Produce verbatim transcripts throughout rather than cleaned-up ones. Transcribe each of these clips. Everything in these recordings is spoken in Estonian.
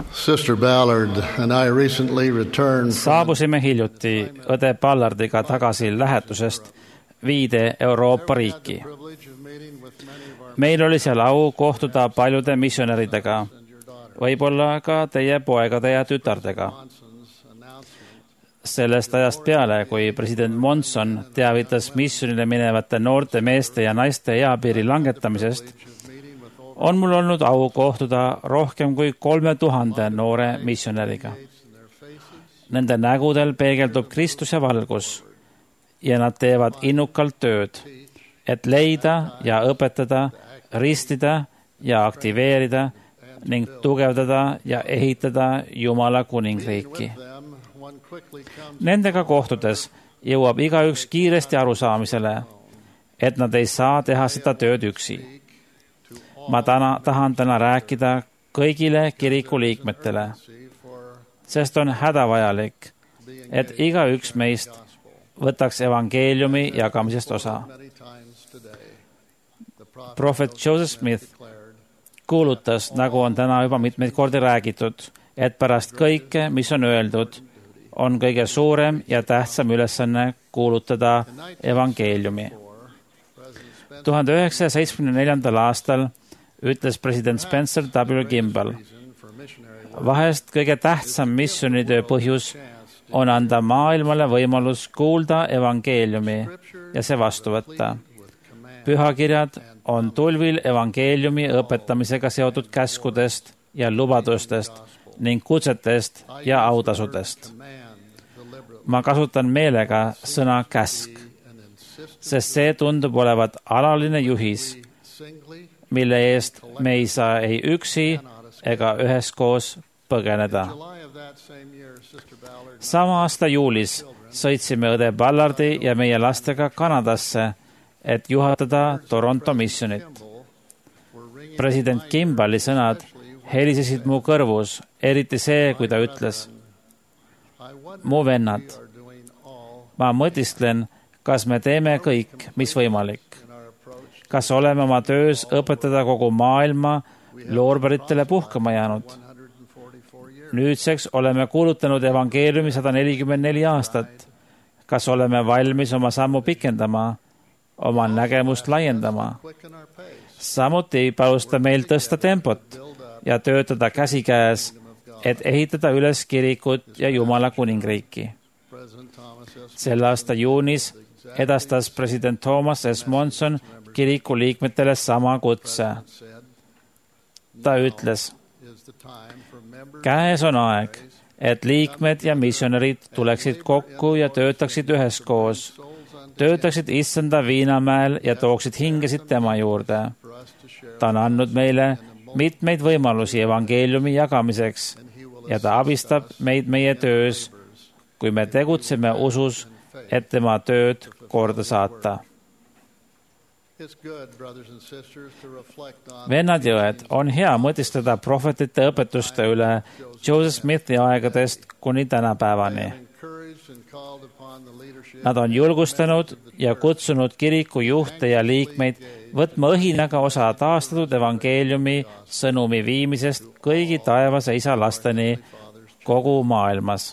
Sister Ballard and I recently returned Saabusime hiljuti õde Ballardiga tagasi lähetusest viide Euroopa riiki. Meil oli seal au kohtuda paljude missionäridega, võib-olla ka teie poegade ja tütardega. Sellest ajast peale, kui president Monson teavitas missionile minevate noorte meeste ja naiste eapiiri langetamisest, on mul olnud au kohtuda rohkem kui kolme tuhande noore missionäriga. Nende nägudel peegeldub Kristuse valgus ja nad teevad innukalt tööd, et leida ja õpetada, ristida ja aktiveerida ning tugevdada ja ehitada Jumala kuningriiki. Nendega kohtudes jõuab igaüks kiiresti arusaamisele, et nad ei saa teha seda tööd üksi. Ma täna, tahan täna rääkida kõigile kiriku liikmetele, sest on hädavajalik, et igaüks meist võtaks evangeeliumi jagamisest osa. Prohvet Joseph Smith kuulutas, nagu on täna juba mitmeid kordi räägitud, et pärast kõike, mis on öeldud, on kõige suurem ja tähtsam ülesanne kuulutada evangeeliumi. tuhande üheksasaja seitsmekümne neljandal aastal ütles president Spencer W. Kimball, vahest kõige tähtsam missioonitöö põhjus on anda maailmale võimalus kuulda evangeeliumi ja see vastu võtta. Pühakirjad on tulvil evangeeliumi õpetamisega seotud käskudest ja lubadustest ning kutsetest ja autasudest. Ma kasutan meelega sõna käsk, sest see tundub olevat alaline juhis, mille eest me ei saa ei üksi ega üheskoos põgeneda. Sama aasta juulis sõitsime õde Ballardi ja meie lastega Kanadasse, et juhatada Toronto missionit. President Kimballi sõnad helisesid mu kõrvus, eriti see, kui ta ütles, mu vennad, ma mõtisklen, kas me teeme kõik, mis võimalik. Kas oleme oma töös õpetada kogu maailma loorberitele puhkama jäänud? Nüüdseks oleme kuulutanud evangeeliumi sada nelikümmend neli aastat. Kas oleme valmis oma sammu pikendama, oma nägemust laiendama? Samuti palusta meil tõsta tempot ja töötada käsikäes, et ehitada üles kirikut ja Jumala kuningriiki. Selle aasta juunis edastas president Thomas S. Monson kiriku liikmetele sama kutse. Ta ütles, käes on aeg, et liikmed ja missionärid tuleksid kokku ja töötaksid üheskoos, töötaksid Issanda Viinamäel ja tooksid hingesid tema juurde. Ta on andnud meile mitmeid võimalusi evangeeliumi jagamiseks ja ta abistab meid meie töös, kui me tegutseme usus, et tema tööd korda saata. Vennad jõed, on hea mõtistada prohvetite õpetuste üle Joseph Smithi aegadest kuni tänapäevani. Nad on julgustanud ja kutsunud kiriku juhte ja liikmeid võtma õhinaga osa taastatud evangeeliumi sõnumi viimisest kõigi taevase isa lasteni kogu maailmas.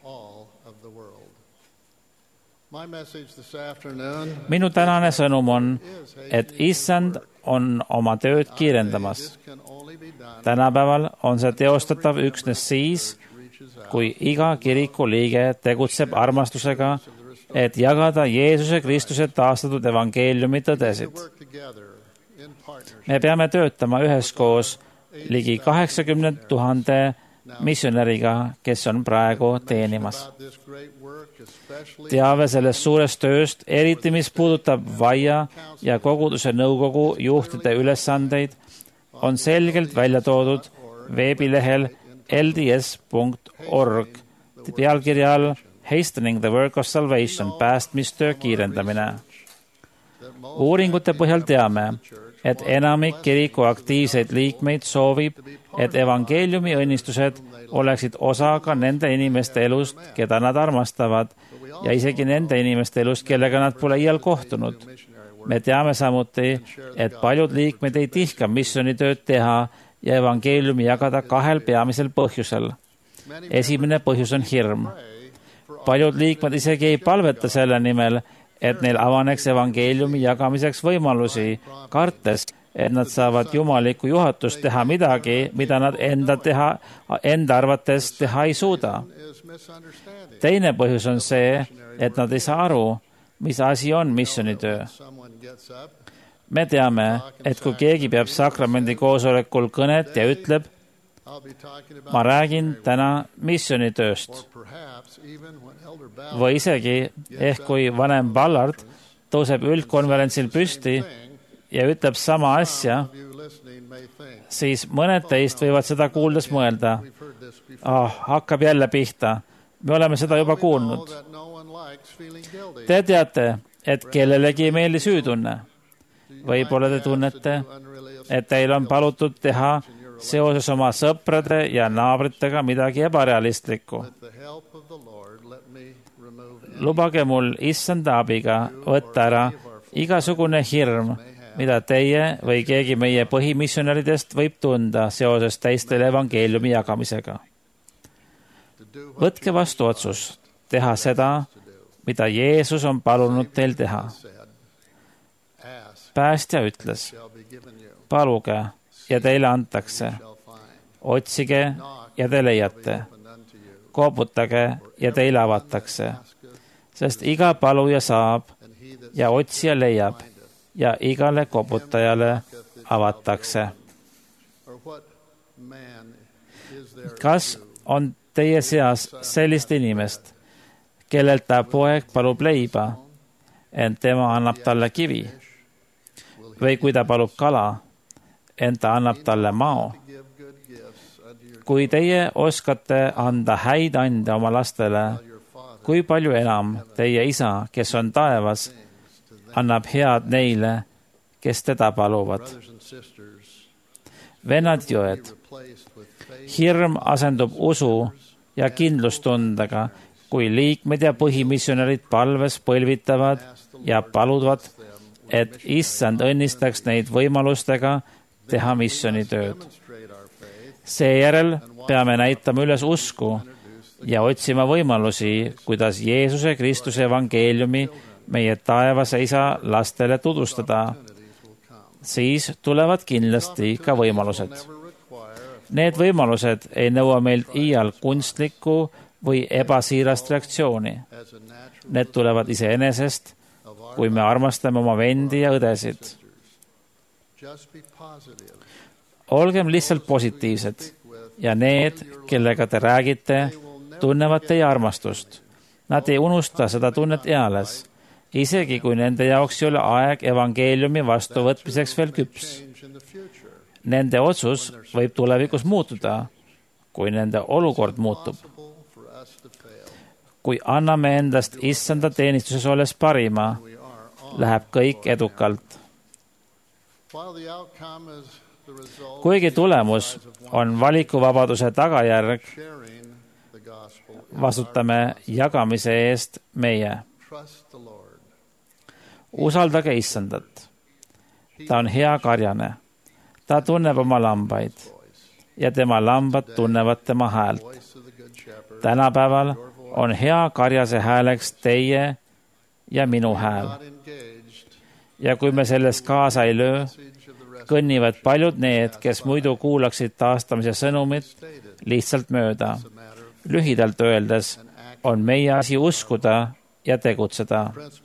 Minu tänane sõnum on, et Issand on oma tööd kiirendamas. Tänapäeval on see teostatav üksnes siis, kui iga kiriku liige tegutseb armastusega, et jagada Jeesuse Kristuse taastatud evangeeliumi tõdesid. Me peame töötama üheskoos ligi kaheksakümne tuhande missionäriga, kes on praegu teenimas. Teave sellest suurest tööst, eriti mis puudutab vaia ja koguduse nõukogu juhtide ülesandeid, on selgelt välja toodud veebilehel L D S punkt org pealkirja all Hastening the Work of Salvation, päästmistöö kiirendamine. Uuringute põhjal teame, et enamik kiriku aktiivseid liikmeid soovib, et evangeeliumi õnnistused oleksid osa ka nende inimeste elust, keda nad armastavad, ja isegi nende inimeste elust, kellega nad pole iial kohtunud. Me teame samuti, et paljud liikmed ei tihka missionitööd teha ja evangeeliumi jagada kahel peamisel põhjusel. Esimene põhjus on hirm. Paljud liikmed isegi ei palveta selle nimel, et neil avaneks evangeeliumi jagamiseks võimalusi, kartes, et nad saavad jumalikku juhatust teha midagi, mida nad enda, teha, enda arvates teha ei suuda. Teine põhjus on see, et nad ei saa aru, mis asi on missioonitöö. Me teame, et kui keegi peab sakramendi koosolekul kõnet ja ütleb, ma räägin täna missioonitööst, või isegi ehk kui vanem Ballard tõuseb üldkonverentsil püsti ja ütleb sama asja, siis mõned teist võivad seda kuuldes mõelda, oh, hakkab jälle pihta, me oleme seda juba kuulnud. Te teate, et kellelegi ei meeldi süütunne. Võib-olla te tunnete, et teil on palutud teha seoses oma sõprade ja naabritega midagi ebarealistlikku. Lubage mul issanda abiga võtta ära igasugune hirm, mida teie või keegi meie põhimissionäridest võib tunda seoses teistele evangeeliumi jagamisega. Võtke vastu otsus teha seda, mida Jeesus on palunud teil teha. Päästja ütles, paluge ja teile antakse, otsige ja te leiate, koputage ja teile avatakse, sest iga paluja saab ja otsija leiab ja igale koputajale avatakse. Kas on teie seas sellist inimest, kellelt ta poeg palub leiba, ent tema annab talle kivi? Või kui ta palub kala, ent ta annab talle mao? Kui teie oskate anda häid ande oma lastele, kui palju enam teie isa, kes on taevas, annab head neile, kes teda paluvad? Vennad jõed, hirm asendub usu ja kindlustundega, kui liikmed ja põhimissionärid palves põlvitavad ja paluvad, et issand õnnistaks neid võimalustega teha missioonitööd. Seejärel peame näitama üles usku ja otsima võimalusi, kuidas Jeesuse Kristuse evangeeliumi meie taevase isa lastele tutvustada. Siis tulevad kindlasti ka võimalused. Need võimalused ei nõua meilt iial kunstlikku või ebasiirast reaktsiooni. Need tulevad iseenesest, kui me armastame oma vendi ja õdesid. Olgem lihtsalt positiivsed ja need, kellega te räägite, tunnevad teie armastust. Nad ei unusta seda tunnet eales, isegi kui nende jaoks ei ole aeg evangeeliumi vastuvõtmiseks veel küps. Nende otsus võib tulevikus muutuda, kui nende olukord muutub. Kui anname endast issanda teenistuses olles parima, läheb kõik edukalt. Kuigi tulemus on valikuvabaduse tagajärg, vastutame jagamise eest meie. Usaldage issandat. Ta on hea karjane. Ta tunneb oma lambaid ja tema lambad tunnevad tema häält. Tänapäeval on hea karjase hääleks teie ja minu hääl. Ja kui me selles kaasa ei löö, kõnnivad paljud need, kes muidu kuulaksid taastamise sõnumit, lihtsalt mööda. Lühidalt öeldes on meie asi uskuda ja tegutseda.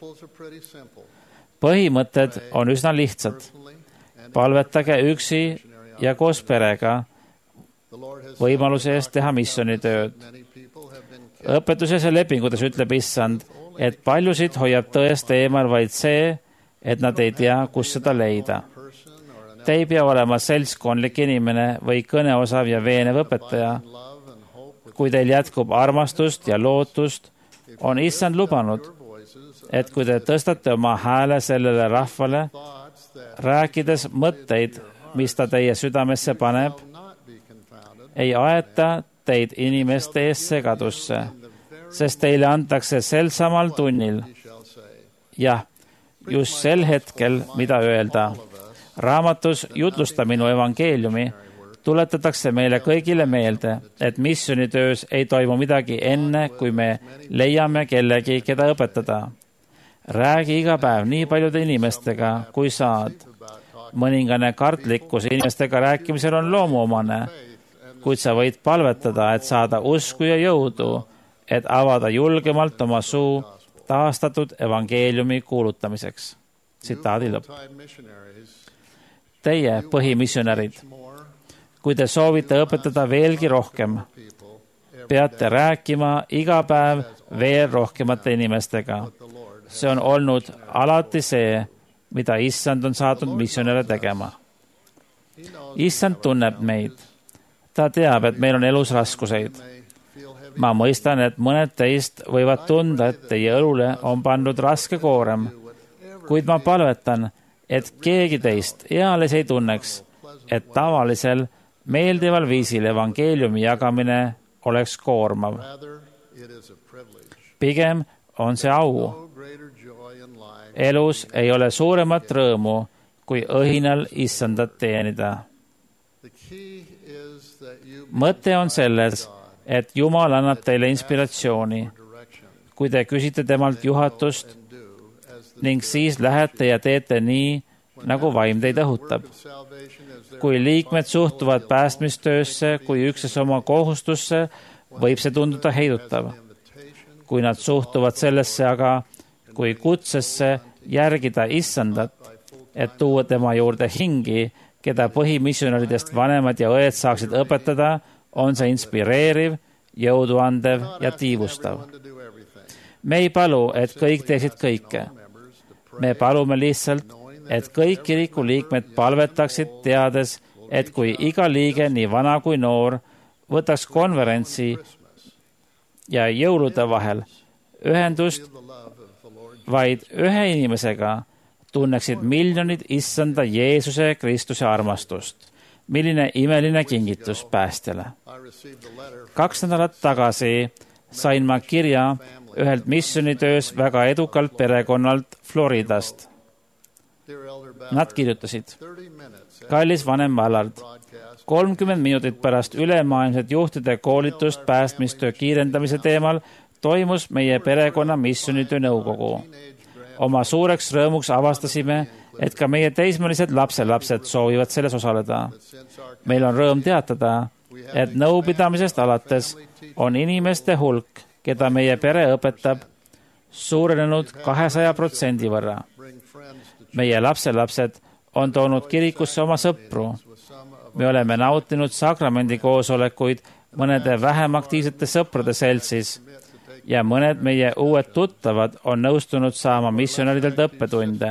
Põhimõtted on üsna lihtsad. Palvetage üksi ja koos perega võimaluse eest teha missioonitööd. Õpetuses ja lepingutes ütleb issand, et paljusid hoiab tõest eemal vaid see, et nad ei tea, kus seda leida. Te ei pea olema seltskondlik inimene või kõneosav ja veenev õpetaja. Kui teil jätkub armastust ja lootust, on issand lubanud, et kui te tõstate oma hääle sellele rahvale, rääkides mõtteid, mis ta teie südamesse paneb, ei aeta teid inimeste ees segadusse, sest teile antakse sel samal tunnil. Jah, just sel hetkel, mida öelda. Raamatus Jutlusta minu evangeeliumi tuletatakse meile kõigile meelde, et missioonitöös ei toimu midagi enne, kui me leiame kellegi, keda õpetada. Räägi iga päev nii paljude inimestega, kui saad. Mõningane kartlikkus inimestega rääkimisel on loomuomane, kuid sa võid palvetada, et saada usku ja jõudu, et avada julgemalt oma suu taastatud evangeeliumi kuulutamiseks. Tsitaadi lõpp. Teie põhimissionärid, kui te soovite õpetada veelgi rohkem, peate rääkima iga päev veel rohkemate inimestega. See on olnud alati see, mida Issand on saatnud missionäre tegema. Issand tunneb meid. Ta teab, et meil on elus raskuseid. Ma mõistan, et mõned teist võivad tunda, et teie õlule on pandud raske koorem, kuid ma palvetan, et keegi teist eales ei tunneks, et tavalisel meeldival viisil evangeeliumi jagamine oleks koormav. Pigem on see au. Elus ei ole suuremat rõõmu, kui õhinal Issandat teenida. Mõte on selles, et Jumal annab teile inspiratsiooni, kui te küsite temalt juhatust ning siis lähete ja teete nii, nagu vaim teid õhutab. Kui liikmed suhtuvad päästmistöösse kui ükses oma kohustusse, võib see tunduda heidutav. Kui nad suhtuvad sellesse aga kui kutsesse järgida Issandat, et tuua tema juurde hingi, keda põhimissionäridest vanemad ja õed saaksid õpetada, on see inspireeriv, jõuduandev ja tiivustav. Me ei palu, et kõik teeksid kõike. Me palume lihtsalt, et kõik kiriku liikmed palvetaksid, teades, et kui iga liige, nii vana kui noor, võtaks konverentsi ja jõulude vahel ühendust vaid ühe inimesega, tunneksid miljonid Issanda Jeesuse Kristuse armastust. Milline imeline kingitus päästjale. Kaks nädalat tagasi sain ma kirja ühelt missionitöös väga edukalt perekonnalt Floridast. Nad kirjutasid: kallis vanem Ballard, kolmkümmend minutit pärast ülemaailmset juhtide koolitust päästmistöö kiirendamise teemal toimus meie perekonna missionitöö nõukogu. Oma suureks rõõmuks avastasime, et ka meie teismelised lapselapsed soovivad selles osaleda. Meil on rõõm teatada, et nõupidamisest alates on inimeste hulk, keda meie pere õpetab, suurenenud kahesaja protsendi võrra. Meie lapselapsed on toonud kirikusse oma sõpru. Me oleme nautinud sakramendi koosolekuid mõnede vähem aktiivsete sõprade seltsis ja mõned meie uued tuttavad on nõustunud saama missionäridelt õppetunde.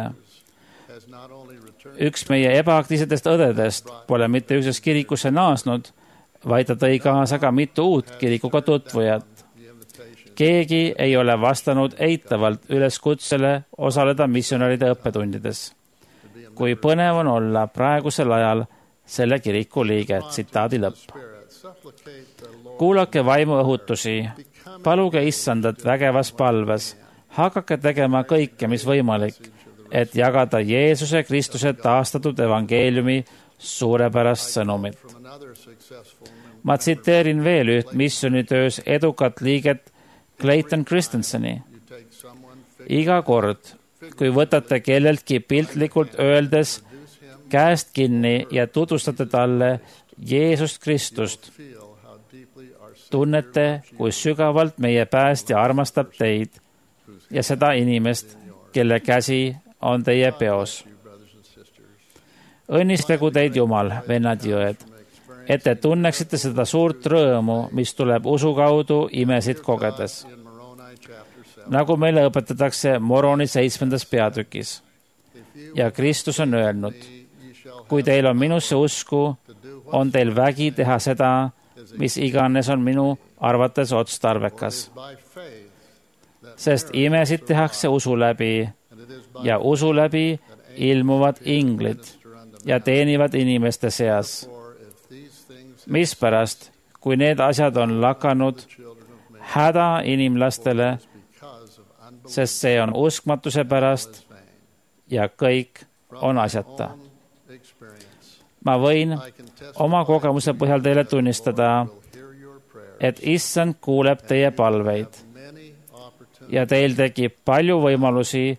Üks meie ebaaktiivsetest õdedest pole mitte üksnes kirikusse naasnud, vaid ta tõi kaasa ka mitu uut kirikuga tutvujat. Keegi ei ole vastanud eitavalt üleskutsele osaleda missionäride õppetundides. Kui põnev on olla praegusel ajal selle kiriku liige, tsitaadi lõpp. Kuulake vaimu õhutusi, paluge Issandat vägevas palves, hakake tegema kõike, mis võimalik, et jagada Jeesuse Kristuse taastatud evangeeliumi suurepärast sõnumit. Ma tsiteerin veel üht missionitöös edukat liiget Clayton Christenseni. Iga kord, kui võtate kelleltki piltlikult öeldes käest kinni ja tutvustate talle Jeesust Kristust, tunnete, kui sügavalt meie päästja armastab teid ja seda inimest, kelle käsi on teie peos. Õnnistagu teid Jumal, vennad ja õed, et te tunneksite seda suurt rõõmu, mis tuleb usu kaudu imesid kogedes. Nagu meile õpetatakse Moroni seitsmendas peatükis. Ja Kristus on öelnud, kui teil on minusse usku, on teil vägi teha seda, mis iganes on minu arvates otstarbekas. Sest imesid tehakse usu läbi ja usu läbi ilmuvad inglid ja teenivad inimeste seas. Mispärast, kui need asjad on lakanud, häda inimlastele, sest see on uskmatuse pärast ja kõik on asjata. ma võin oma kogemuse põhjal teile tunnistada, et Issand kuuleb teie palveid ja teil tekib palju võimalusi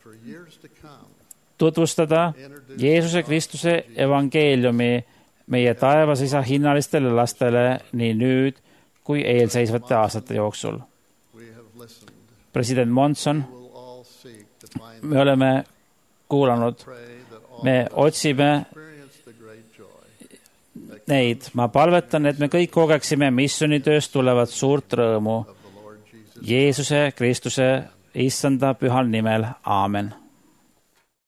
tutvustada Jeesuse Kristuse evangeeliumi meie taevas isa hinnalistele lastele nii nüüd kui eelseisvate aastate jooksul. President Monson, me oleme kuulanud, me otsime neid. Ma palvetan, et me kõik kogeksime missioonitööst tulevat suurt rõõmu Jeesuse Kristuse issanda pühal nimel. Aamen.